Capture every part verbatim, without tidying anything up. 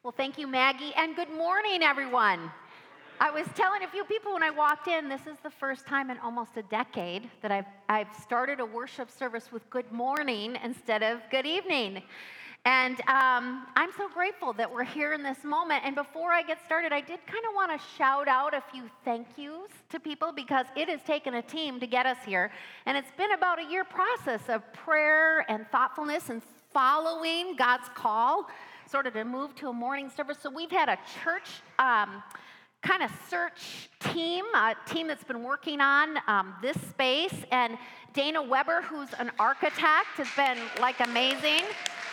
Well, thank you, Maggie, and good morning, everyone. I was telling a few people when I walked in, this is the first time in almost a decade that I've, I've started a worship service with good morning instead of good evening. And um, I'm so grateful that we're here in this moment. And before I get started, I did kind of want to shout out a few thank yous to people because it has taken a team to get us here. And it's been about a year process of prayer and thoughtfulness and following God's call, sort of to move to a morning service. So we've had a church um, kind of search team, a team that's been working on um, this space. And Dana Weber, who's an architect, has been like amazing.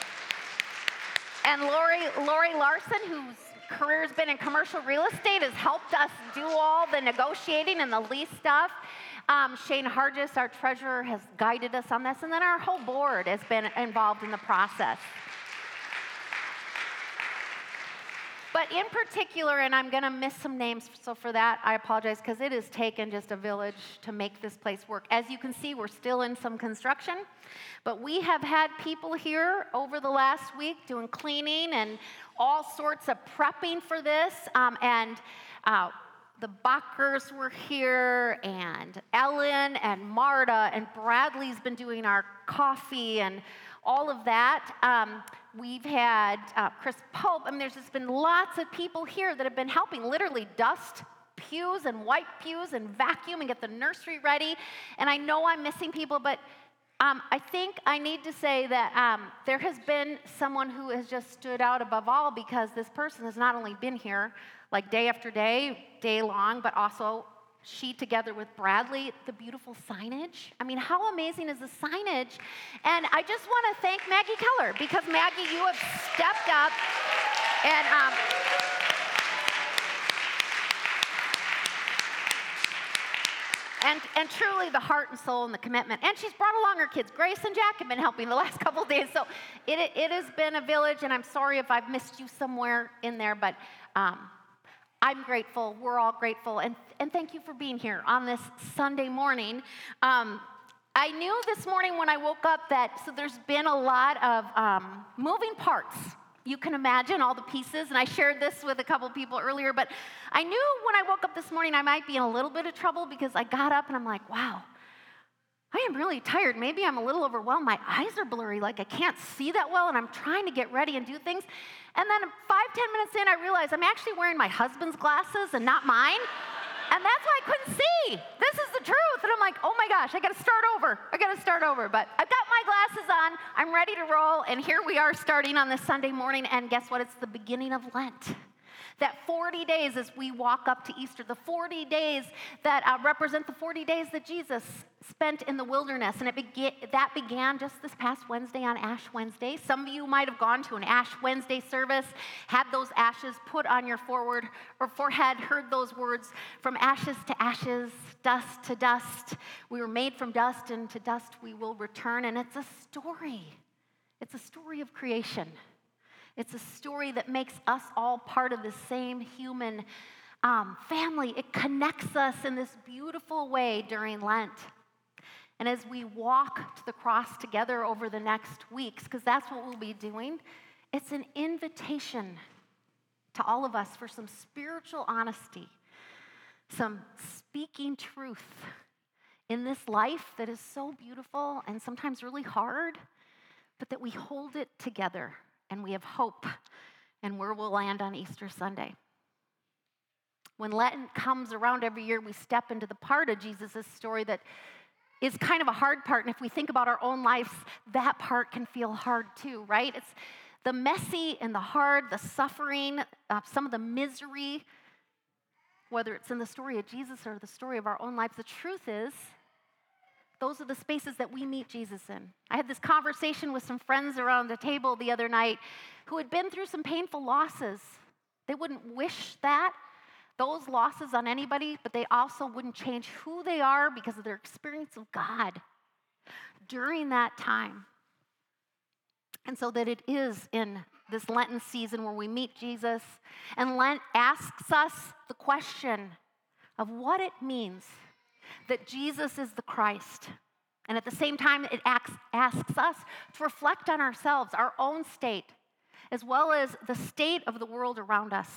And Lori, Lori Larson, whose career has been in commercial real estate, has helped us do all the negotiating and the lease stuff. Um, Shane Hargis, our treasurer, has guided us on this. And then our whole board has been involved in the process. But in particular, and I'm going to miss some names, so for that, I apologize, because it has taken just a village to make this place work. As you can see, we're still in some construction, but we have had people here over the last week doing cleaning and all sorts of prepping for this, um, and uh, the Bachers were here, and Ellen and Marta, and Bradley's been doing our coffee and all of that. Um, we've had uh, Chris Pope. I mean, there's just been lots of people here that have been helping literally dust pews and wipe pews and vacuum and get the nursery ready. And I know I'm missing people, but um, I think I need to say that um, there has been someone who has just stood out above all, because this person has not only been here like day after day, day long, but also she, together with Bradley, the beautiful signage. I mean, how amazing is the signage? And I just want to thank Maggie Keller, because Maggie, you have stepped up and um, and and truly the heart and soul and the commitment. And she's brought along her kids. Grace and Jack have been helping the last couple of days. So it it has been a village, and I'm sorry if I've missed you somewhere in there, but um, I'm grateful. We're all grateful. And, and thank you for being here on this Sunday morning. Um, I knew this morning when I woke up that, so there's been a lot of um, moving parts. You can imagine all the pieces. And I shared this with a couple people earlier. But I knew when I woke up this morning I might be in a little bit of trouble, because I got up and I'm like, wow, I am really tired. Maybe I'm a little overwhelmed. My eyes are blurry, like I can't see that well, and I'm trying to get ready and do things. And then five, ten minutes in, I realized I'm actually wearing my husband's glasses and not mine. And that's why I couldn't see. This is the truth. And I'm like, oh my gosh, I got to start over. I got to start over. But I've got my glasses on. I'm ready to roll. And here we are starting on this Sunday morning. And guess what? It's the beginning of Lent. That forty days as we walk up to Easter, the forty days that uh, represent the forty days that Jesus spent in the wilderness. And it began, that began just this past Wednesday on Ash Wednesday. Some of you might have gone to an Ash Wednesday service, had those ashes put on your forward or forehead, heard those words, from ashes to ashes, dust to dust. We were made from dust, and to dust we will return. And it's a story. It's a story of creation. It's a story that makes us all part of the same human um, family. It connects us in this beautiful way during Lent. And as we walk to the cross together over the next weeks, because that's what we'll be doing, it's an invitation to all of us for some spiritual honesty, some speaking truth in this life that is so beautiful and sometimes really hard, but that we hold it together. And we have hope, and where we'll land on Easter Sunday. When Lent comes around every year, we step into the part of Jesus' story that is kind of a hard part. And if we think about our own lives, that part can feel hard too, right? It's the messy and the hard, the suffering, uh, some of the misery, whether it's in the story of Jesus or the story of our own lives. The truth is, those are the spaces that we meet Jesus in. I had this conversation with some friends around the table the other night who had been through some painful losses. They wouldn't wish that, those losses on anybody, but they also wouldn't change who they are because of their experience of God during that time. And so that it is in this Lenten season where we meet Jesus, and Lent asks us the question of what it means that Jesus is the Christ. And at the same time, it asks, asks us to reflect on ourselves, our own state, as well as the state of the world around us.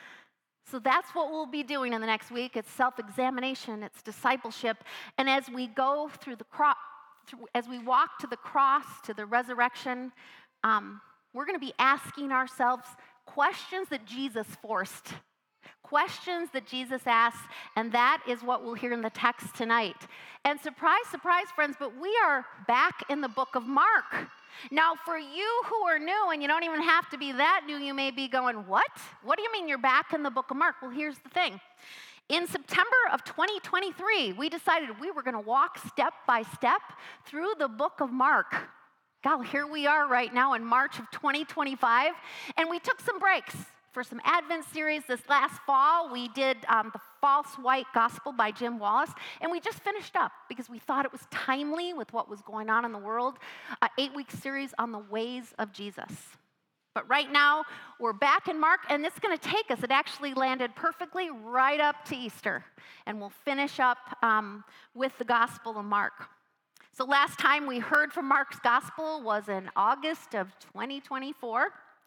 So that's what we'll be doing in the next week. It's self-examination, it's discipleship. And as we go through the cross, as we walk to the cross, to the resurrection, um, we're going to be asking ourselves questions that Jesus forced, questions that Jesus asked, and that is what we'll hear in the text tonight. And surprise, surprise, friends, but we are back in the book of Mark. Now, for you who are new, and you don't even have to be that new, you may be going, what? What do you mean you're back in the book of Mark? Well, here's the thing. In September of twenty twenty-three, we decided we were going to walk step by step through the book of Mark. God, here we are right now in March of twenty twenty-five, and we took some breaks for some Advent series. This last fall, we did um, the False White Gospel by Jim Wallace, and we just finished up because we thought it was timely with what was going on in the world, an eight-week series on the ways of Jesus. But right now, we're back in Mark, and it's going to take us, it actually landed perfectly right up to Easter, and we'll finish up um, with the Gospel of Mark. So last time we heard from Mark's Gospel was in August of twenty twenty-four.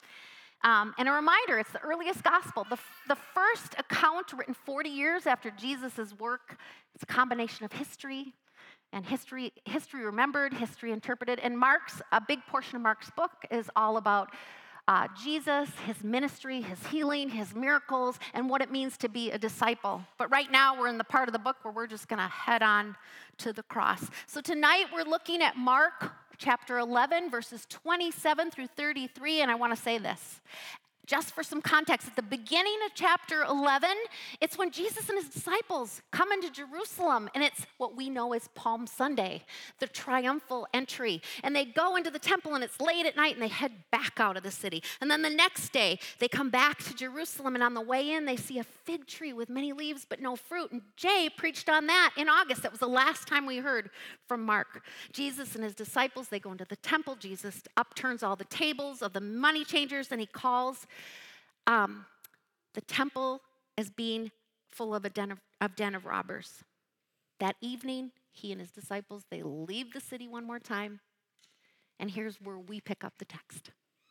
Um, and a reminder, it's the earliest gospel. The, the first account written forty years after Jesus' work. It's a combination of history and history, history remembered, history interpreted. And Mark's, a big portion of Mark's book is all about uh, Jesus, his ministry, his healing, his miracles, and what it means to be a disciple. But right now, we're in the part of the book where we're just going to head on to the cross. So tonight, we're looking at Mark chapter eleven, verses twenty-seven through thirty-three, and I want to say this. Just for some context, at the beginning of chapter eleven, it's when Jesus and his disciples come into Jerusalem, and it's what we know as Palm Sunday, the triumphal entry. And they go into the temple, and it's late at night, and they head back out of the city. And then the next day, they come back to Jerusalem, and on the way in, they see a fig tree with many leaves but no fruit. And Jay preached on that in August. That was the last time we heard from Mark. Jesus and his disciples, they go into the temple. Jesus upturns all the tables of the money changers, and he calls Um, the temple as being full of a den of, of den of robbers. That evening, he and his disciples, they leave the city one more time. And here's where we pick up the text.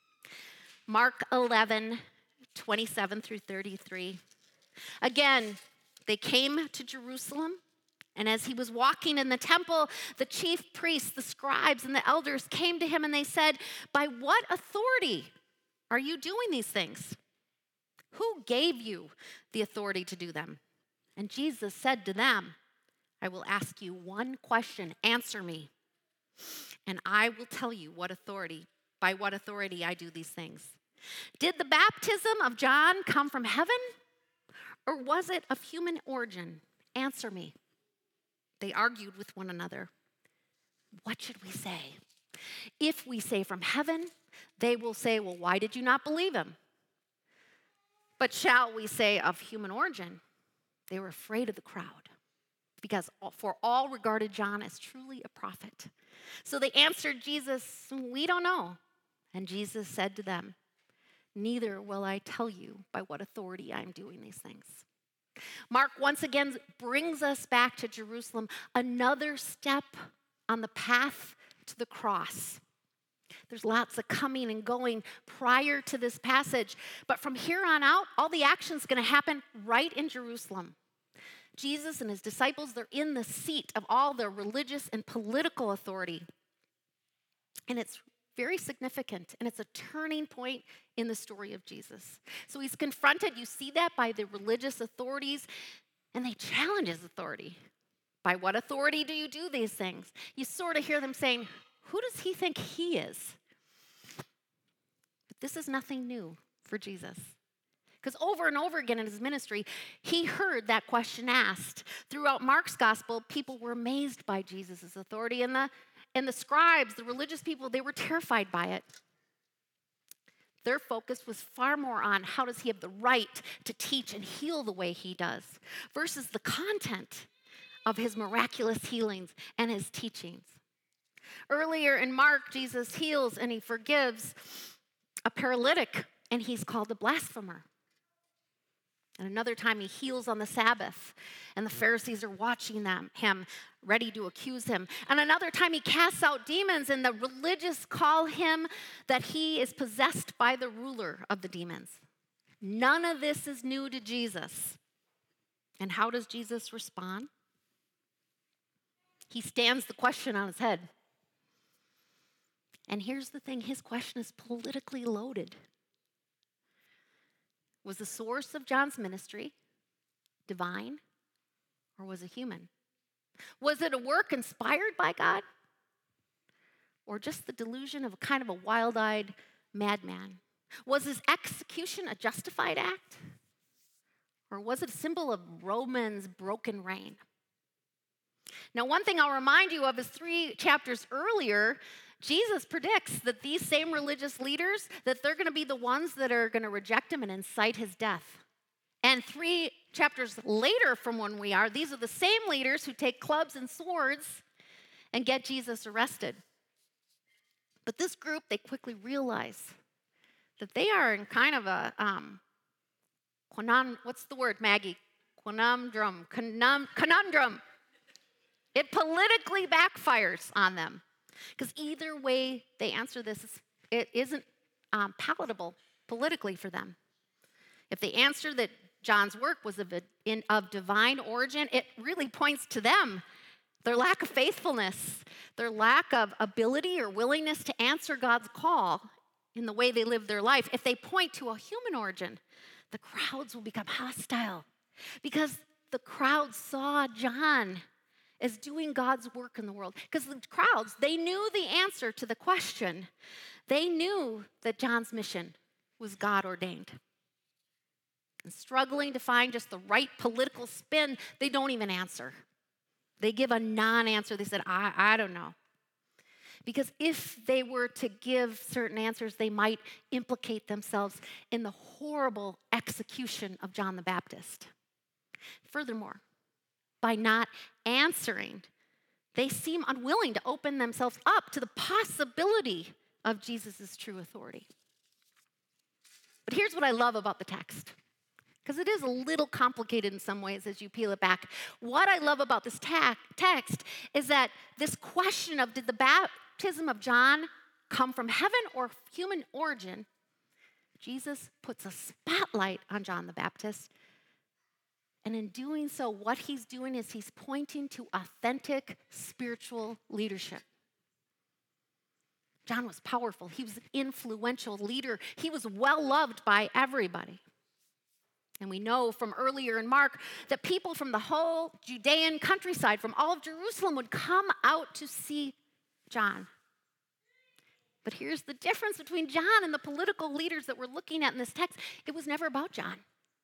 Mark eleven, twenty-seven through thirty-three. Again, they came to Jerusalem, and as he was walking in the temple, the chief priests, the scribes, and the elders came to him, and they said, "By what authority are you doing these things? Who gave you the authority to do them?" And Jesus said to them, "I will ask you one question. Answer me, and I will tell you what authority, by what authority I do these things. Did the baptism of John come from heaven, or was it of human origin? Answer me." They argued with one another. "What should we say? If we say from heaven, they will say, 'Well, why did you not believe him?' But shall we say of human origin?" They were afraid of the crowd, because for all regarded John as truly a prophet. So they answered Jesus, "We don't know." And Jesus said to them, "Neither will I tell you by what authority I'm doing these things." Mark once again brings us back to Jerusalem, another step on the path to the cross. There's lots of coming and going prior to this passage. But from here on out, all the action's going to happen right in Jerusalem. Jesus and his disciples, they're in the seat of all the religious and political authority. And it's very significant, and it's a turning point in the story of Jesus. So he's confronted, you see that, by the religious authorities, and they challenge his authority. By what authority do you do these things? You sort of hear them saying, who does he think he is? But this is nothing new for Jesus. Because over and over again in his ministry, he heard that question asked. Throughout Mark's gospel, people were amazed by Jesus' authority, and the, and the scribes, the religious people, they were terrified by it. Their focus was far more on how does he have the right to teach and heal the way he does, versus the content of his miraculous healings and his teachings. Earlier in Mark, Jesus heals and he forgives a paralytic, and he's called a blasphemer. And another time he heals on the Sabbath, and the Pharisees are watching them, him, ready to accuse him. And another time he casts out demons, and the religious call him that he is possessed by the ruler of the demons. None of this is new to Jesus. And how does Jesus respond? He stands the question on his head. And here's the thing, his question is politically loaded. Was the source of John's ministry divine, or was it human? Was it a work inspired by God, or just the delusion of a kind of a wild-eyed madman? Was his execution a justified act, or was it a symbol of Roman's broken reign? Now, one thing I'll remind you of is three chapters earlier, Jesus predicts that these same religious leaders, that they're going to be the ones that are going to reject him and incite his death. And three chapters later from when we are, these are the same leaders who take clubs and swords and get Jesus arrested. But this group, they quickly realize that they are in kind of a, um, conun- what's the word, Maggie? Conundrum. Conum- conundrum. It politically backfires on them. Because either way they answer this, it isn't um, palatable politically for them. If they answer that John's work was of, a, in, of divine origin, it really points to them, their lack of faithfulness, their lack of ability or willingness to answer God's call in the way they live their life. If they point to a human origin, the crowds will become hostile because the crowd saw John as doing God's work in the world. Because the crowds, they knew the answer to the question. They knew that John's mission was God ordained. And struggling to find just the right political spin, they don't even answer. They give a non-answer. They said, I, I don't know. Because if they were to give certain answers, they might implicate themselves in the horrible execution of John the Baptist. Furthermore, by not answering, they seem unwilling to open themselves up to the possibility of Jesus' true authority. But here's what I love about the text, because it is a little complicated in some ways as you peel it back. What I love about this ta- text is that this question of did the baptism of John come from heaven or human origin, Jesus puts a spotlight on John the Baptist. And in doing so, what he's doing is he's pointing to authentic spiritual leadership. John was powerful. He was an influential leader. He was well loved by everybody. And we know from earlier in Mark that people from the whole Judean countryside, from all of Jerusalem, would come out to see John. But here's the difference between John and the political leaders that we're looking at in this text. It was never about John.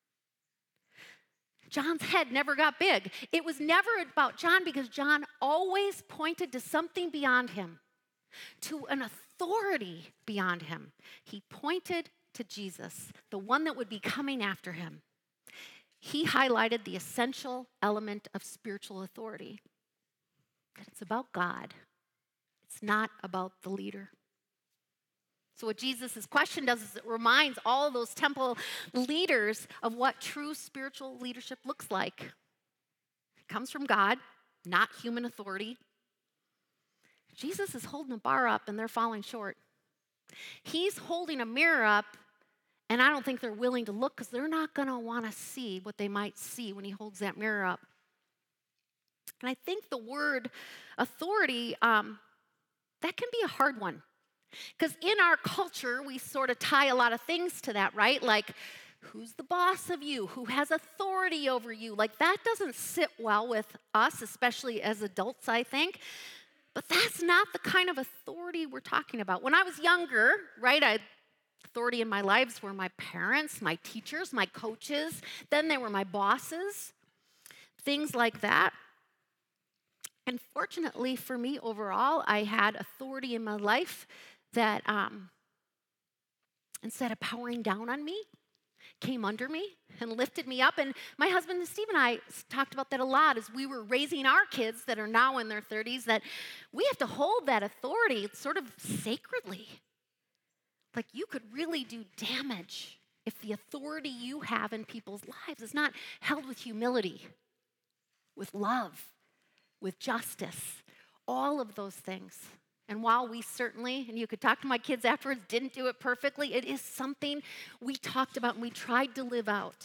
John's head never got big. It was never about John because John always pointed to something beyond him, to an authority beyond him. He pointed to Jesus, the one that would be coming after him. He highlighted the essential element of spiritual authority, that it's about God. It's not about the leader. So what Jesus' question does is it reminds all of those temple leaders of what true spiritual leadership looks like. It comes from God, not human authority. Jesus is holding a bar up and they're falling short. He's holding a mirror up and I don't think they're willing to look because they're not going to want to see what they might see when he holds that mirror up. And I think the word authority, um, that can be a hard one. Because in our culture, we sort of tie a lot of things to that, right? Like, who's the boss of you? Who has authority over you? Like, that doesn't sit well with us, especially as adults, I think. But that's not the kind of authority we're talking about. When I was younger, right, I, authority in my lives were my parents, my teachers, my coaches. Then they were my bosses, things like that. And fortunately for me overall, I had authority in my life that um, instead of powering down on me, came under me and lifted me up. And my husband Steve and I talked about that a lot as we were raising our kids that are now in their thirties, that we have to hold that authority sort of sacredly. Like you could really do damage if the authority you have in people's lives is not held with humility, with love, with justice, all of those things. And while we certainly, and you could talk to my kids afterwards, didn't do it perfectly, it is something we talked about and we tried to live out.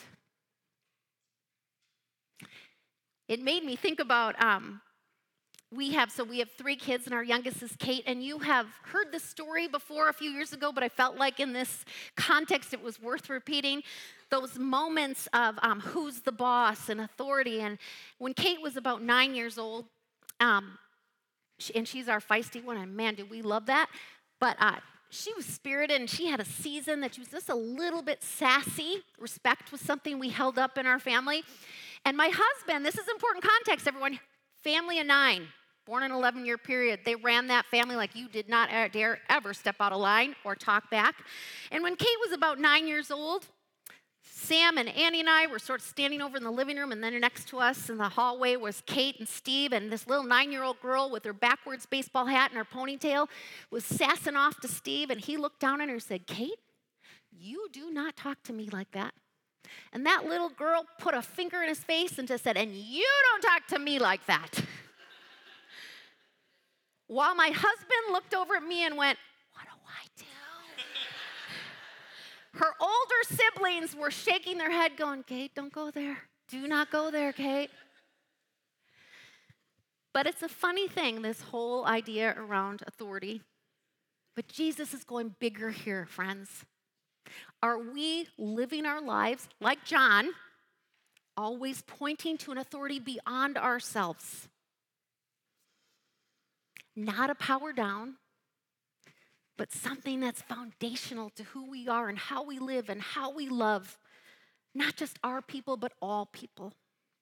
It made me think about, um, we have, so we have three kids, and our youngest is Kate, and you have heard this story before a few years ago, but I felt like in this context it was worth repeating. Those moments of um, who's the boss and authority. And when Kate was about nine years old, um, she, and she's our feisty one, and man, do we love that. But uh, she was spirited, and she had a season that she was just a little bit sassy. Respect was something we held up in our family. And my husband, this is important context, everyone, family of nine, born in an eleven-year period. They ran that family like you did not dare ever step out of line or talk back. And when Kate was about nine years old, Sam and Annie and I were sort of standing over in the living room, and then next to us in the hallway was Kate and Steve, and this little nine-year-old girl with her backwards baseball hat and her ponytail was sassing off to Steve, and he looked down at her and said, "Kate, you do not talk to me like that." And that little girl put a finger in his face and just said, "And you don't talk to me like that." While my husband looked over at me and went, "What do I do?" Her older siblings were shaking their head going, "Kate, don't go there. Do not go there, Kate." But it's a funny thing, this whole idea around authority. But Jesus is going bigger here, friends. Are we living our lives like John, always pointing to an authority beyond ourselves? Not a power down, but something that's foundational to who we are and how we live and how we love, not just our people, but all people.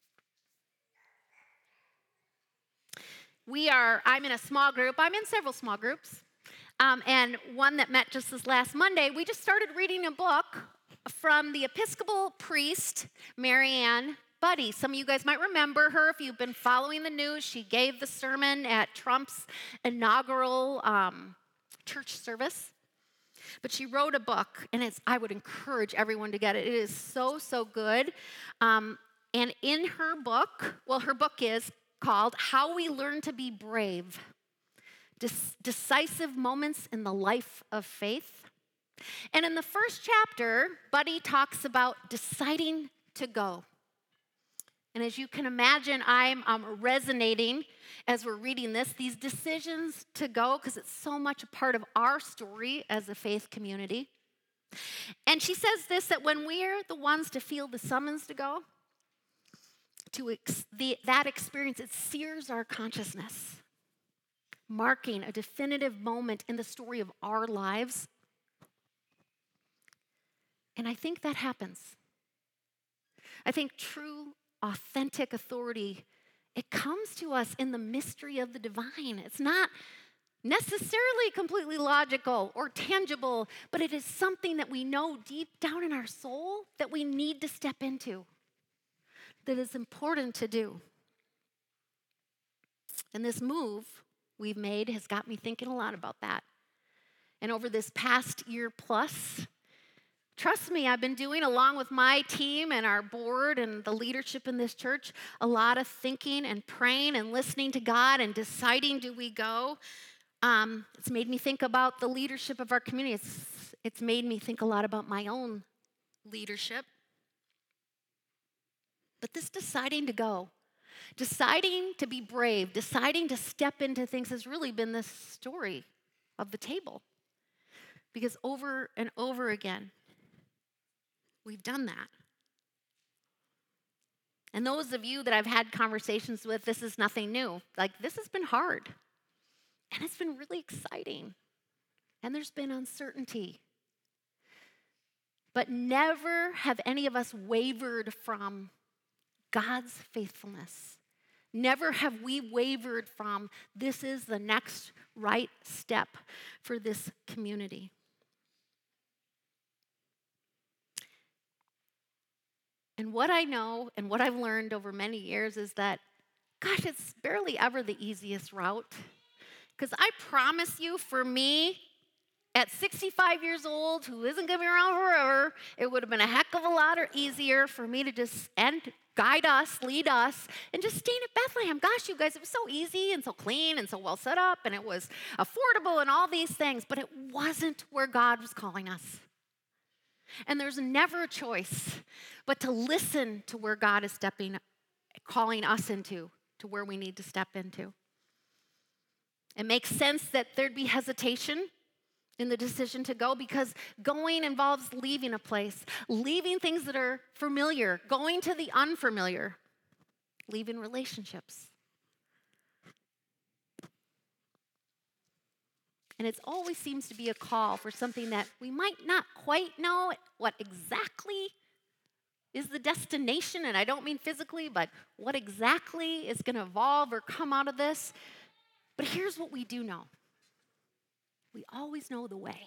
We are, I'm in a small group. I'm in several small groups. Um, and one that met just this last Monday, we just started reading a book from the Episcopal priest, Marianne Buddy. Some of you guys might remember her if you've been following the news. She gave the sermon at Trump's inaugural um, church service. But she wrote a book, and it's, I would encourage everyone to get it. It is so, so good. Um, and in her book, well, her book is called How We Learn to Be Brave. Decisive moments in the life of faith. And in the first chapter, Buddy talks about deciding to go. And as you can imagine, I'm um, resonating as we're reading this, these decisions to go, because it's so much a part of our story as a faith community. And she says this, that when we're the ones to feel the summons to go, to ex- the, that experience, it sears our consciousness, marking a definitive moment in the story of our lives. And I think that happens. I think true, authentic authority, it comes to us in the mystery of the divine. It's not necessarily completely logical or tangible, but it is something that we know deep down in our soul that we need to step into, that is important to do. And this move we've made has got me thinking a lot about that. And over this past year plus, trust me, I've been doing, along with my team and our board and the leadership in this church, a lot of thinking and praying and listening to God and deciding, do we go? Um, it's made me think about the leadership of our community. It's, it's made me think a lot about my own leadership. But this deciding to go, deciding to be brave, deciding to step into things has really been the story of the table. Because over and over again, we've done that. And those of you that I've had conversations with, this is nothing new. Like, this has been hard. And it's been really exciting. And there's been uncertainty. But never have any of us wavered from God's faithfulness. Never have we wavered from this is the next right step for this community. And what I know and what I've learned over many years is that, gosh, it's barely ever the easiest route. Because I promise you, for me, At sixty-five years old, who isn't going to be around forever, it would have been a heck of a lot easier for me to just and guide us, lead us, and just stay at Bethlehem. Gosh, you guys, it was so easy and so clean and so well set up, and it was affordable and all these things, but it wasn't where God was calling us. And there's never a choice but to listen to where God is stepping, calling us into, to where we need to step into. It makes sense that there'd be hesitation in the decision to go, because going involves leaving a place, leaving things that are familiar, going to the unfamiliar, leaving relationships. And it always seems to be a call for something that we might not quite know what exactly is the destination, and I don't mean physically, but what exactly is going to evolve or come out of this. But here's what we do know. We always know the way.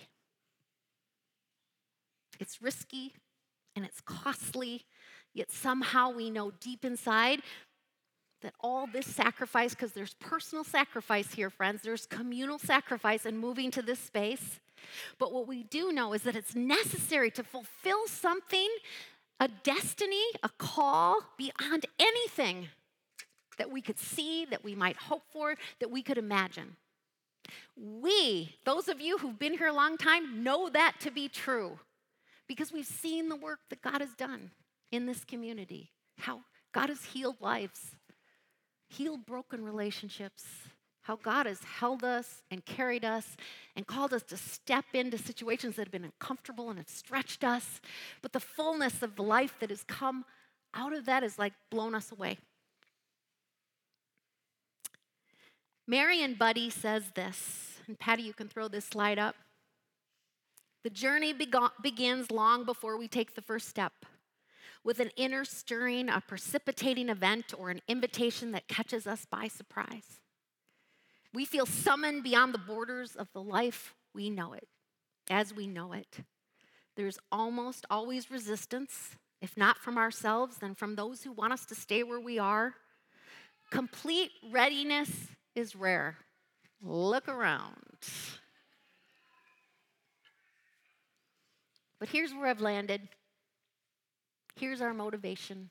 It's risky and it's costly, yet somehow we know deep inside that all this sacrifice, because there's personal sacrifice here, friends, there's communal sacrifice in moving to this space. But what we do know is that it's necessary to fulfill something, a destiny, a call beyond anything that we could see, that we might hope for, that we could imagine. We, those of you who've been here a long time, know that to be true because we've seen the work that God has done in this community, how God has healed lives, healed broken relationships, how God has held us and carried us and called us to step into situations that have been uncomfortable and have stretched us. But the fullness of the life that has come out of that has like blown us away. Marion Buddy says this, and Patty, you can throw this slide up. The journey bego- begins long before we take the first step, with an inner stirring, a precipitating event, or an invitation that catches us by surprise. We feel summoned beyond the borders of the life we know it, as we know it. There's almost always resistance, if not from ourselves, then from those who want us to stay where we are. Complete readiness is rare. Look around. But here's where I've landed. Here's our motivation.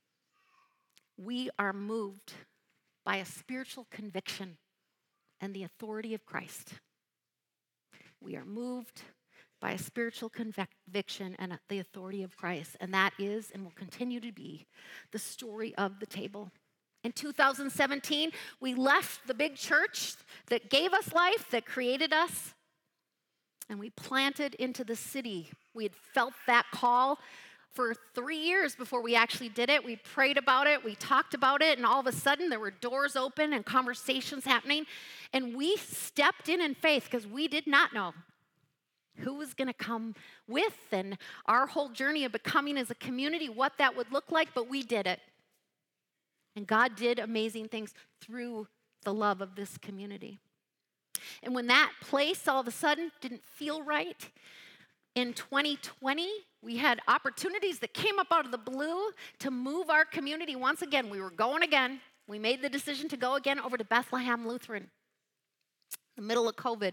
We are moved by a spiritual conviction and the authority of Christ. We are moved by a spiritual conviction and the authority of Christ, and that is and will continue to be the story of the table. In two thousand seventeen, we left the big church that gave us life, that created us, and we planted into the city. We had felt that call for three years before we actually did it. We prayed about it, we talked about it, and all of a sudden there were doors open and conversations happening, and we stepped in in faith because we did not know who was going to come with and our whole journey of becoming as a community, what that would look like, but we did it. And God did amazing things through the love of this community. And when that place all of a sudden didn't feel right, in twenty twenty, we had opportunities that came up out of the blue to move our community. Once again, we were going again. We made the decision to go again over to Bethlehem Lutheran in the middle of COVID.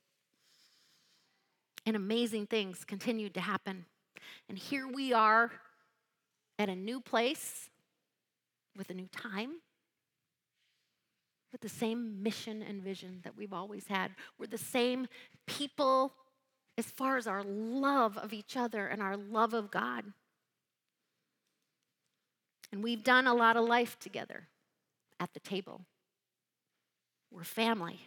And amazing things continued to happen. And here we are at a new place, with a new time, with the same mission and vision that we've always had. We're the same people as far as our love of each other and our love of God. And we've done a lot of life together at the table. We're family.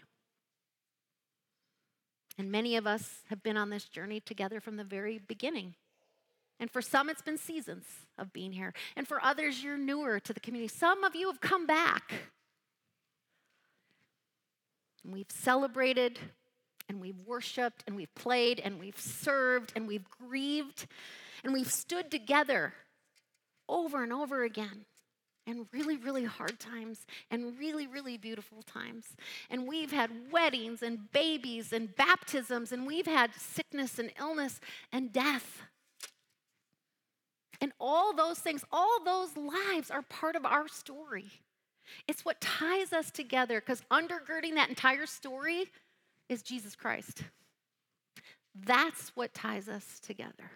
And many of us have been on this journey together from the very beginning. And for some, it's been seasons of being here. And for others, you're newer to the community. Some of you have come back. And we've celebrated, and we've worshiped, and we've played, and we've served, and we've grieved, and we've stood together over and over again in really, really hard times and really, really beautiful times. And we've had weddings and babies and baptisms, and we've had sickness and illness and death. And all those things, all those lives are part of our story. It's what ties us together, because undergirding that entire story is Jesus Christ. That's what ties us together.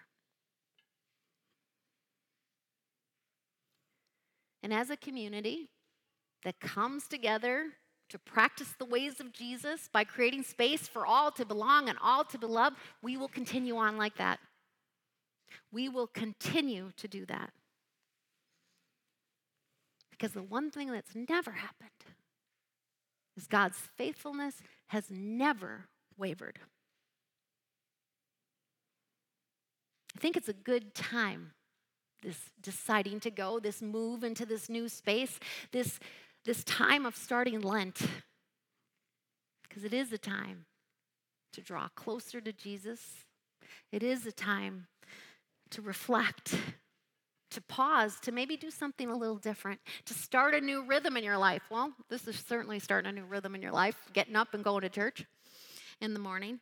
And as a community that comes together to practice the ways of Jesus by creating space for all to belong and all to be loved, we will continue on like that. We will continue to do that. Because the one thing that's never happened is God's faithfulness has never wavered. I think it's a good time, this deciding to go, this move into this new space, this, this time of starting Lent. Because it is a time to draw closer to Jesus. It is a time to reflect, to pause, to maybe do something a little different, to start a new rhythm in your life. Well, this is certainly starting a new rhythm in your life, getting up and going to church in the morning.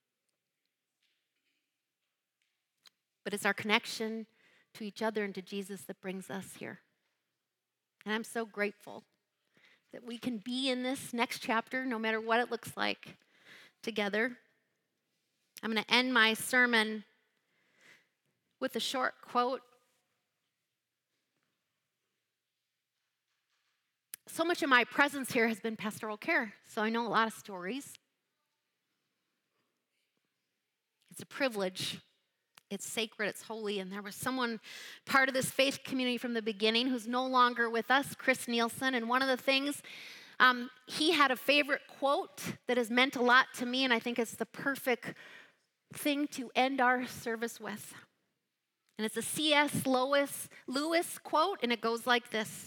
But it's our connection to each other and to Jesus that brings us here. And I'm so grateful that we can be in this next chapter, no matter what it looks like, together. I'm going to end my sermon with a short quote. So much of my presence here has been pastoral care, so I know a lot of stories. It's a privilege. It's sacred, it's holy, and there was someone part of this faith community from the beginning who's no longer with us, Chris Nielsen, and one of the things, um, he had a favorite quote that has meant a lot to me, and I think it's the perfect thing to end our service with. And it's a C S Lewis, Lewis quote, and it goes like this: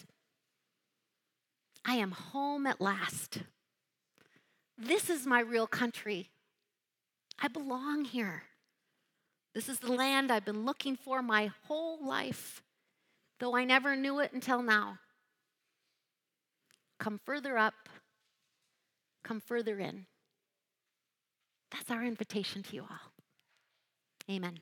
I am home at last. This is my real country. I belong here. This is the land I've been looking for my whole life, though I never knew it until now. Come further up, come further in. That's our invitation to you all. Amen.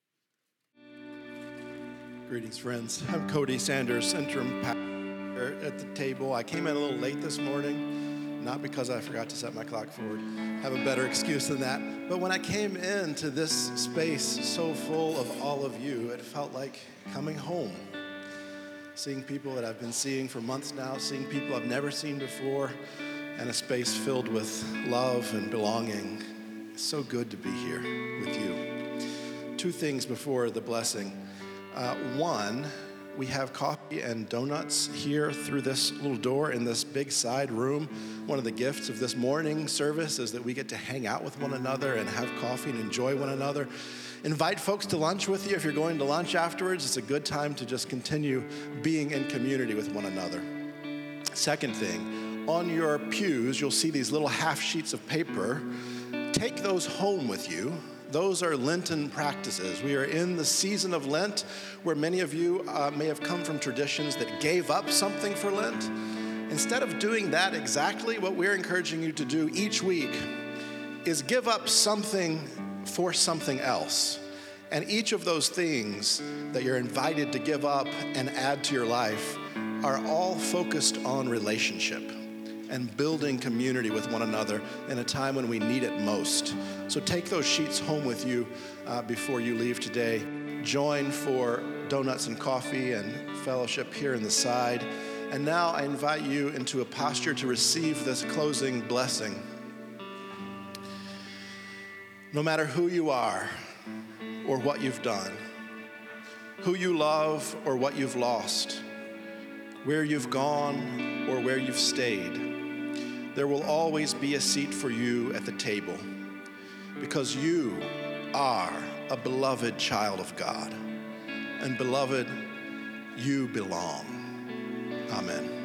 Greetings, friends. I'm Cody Sanders, interim pastor at the table. I came in a little late this morning, not because I forgot to set my clock forward. I have a better excuse than that. But when I came into this space so full of all of you, it felt like coming home. Seeing people that I've been seeing for months now, seeing people I've never seen before, and a space filled with love and belonging. It's so good to be here with you. Two things before the blessing. Uh, one, we have coffee and donuts here through this little door in this big side room. One of the gifts of this morning service is that we get to hang out with one another and have coffee and enjoy one another. Invite folks to lunch with you. If you're going to lunch afterwards, it's a good time to just continue being in community with one another. Second thing, on your pews, you'll see these little half sheets of paper. Take those home with you. Those are Lenten practices. We are in the season of Lent, where many of you uh, may have come from traditions that gave up something for Lent. Instead of doing that exactly, what we're encouraging you to do each week is give up something for something else. And each of those things that you're invited to give up and add to your life are all focused on relationship and building community with one another in a time when we need it most. So take those sheets home with you uh, before you leave today. Join for donuts and coffee and fellowship here in the side. And now I invite you into a posture to receive this closing blessing. No matter who you are or what you've done, who you love or what you've lost, where you've gone or where you've stayed, there will always be a seat for you at the table because you are a beloved child of God. And beloved, you belong. Amen.